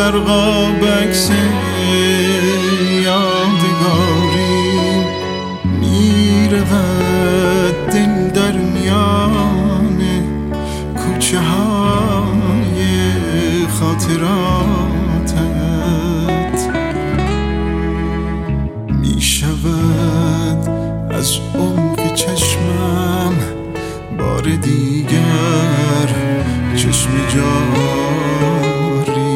زرقاب عکس یادگاری میرود دل در میان کوچه های خاطراتت، میشود از عمق چشمم بار دیگر چشم جاری.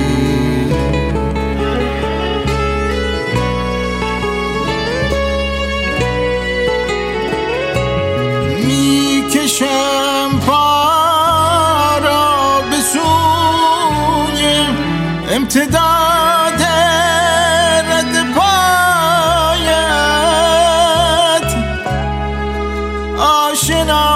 میکشم پا را به سوی امتداد رد پایت، آشنا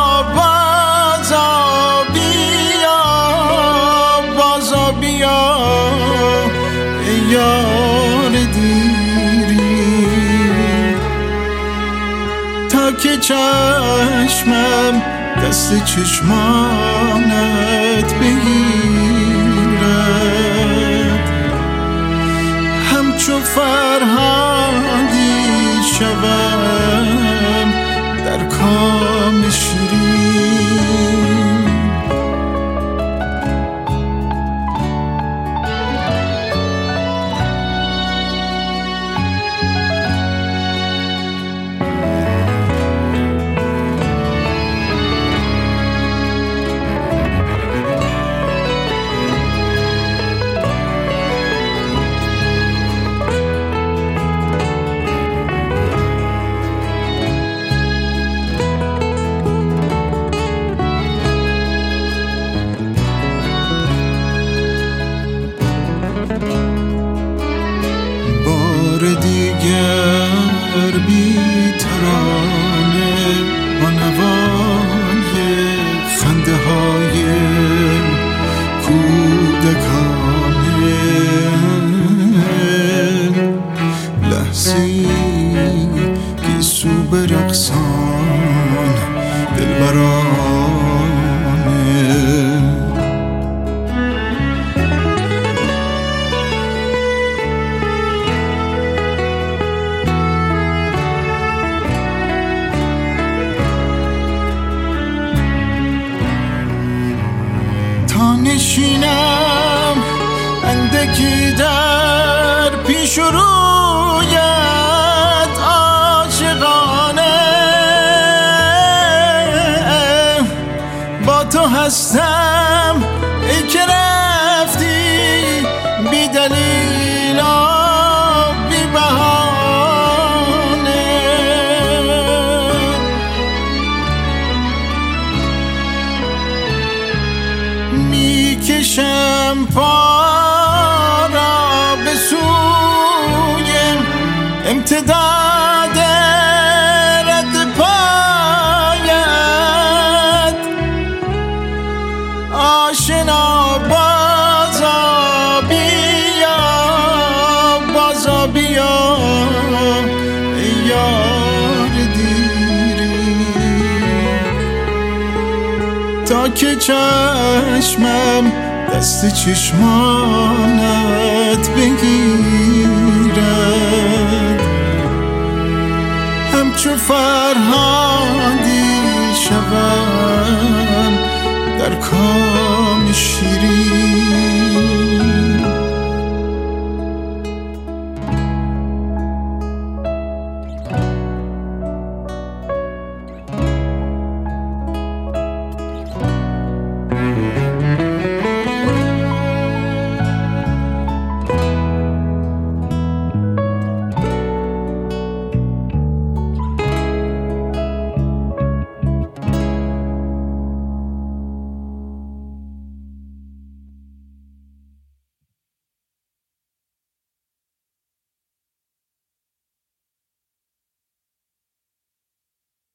بیا ای یار دیری، تا که چشمم دست چشمانت بگیرد، همچو فرهادی شوم در کام شیرین. دیگر بی ترانه با نوای خنده های کودکانه، لحظی گیسو برقصان دلبرانه، نشینم اندکی در پیش رویت عاشقانه، با تو هستم ای که رفتی بی دلیل و بی بهانه، میکشم پا را به سوی امتداد رد پایت، آشنا بازا بیا ای یار دیری، تا که چشمم دست چشمانت بگیرد، همچو فرهادی شوم در کام شیرین.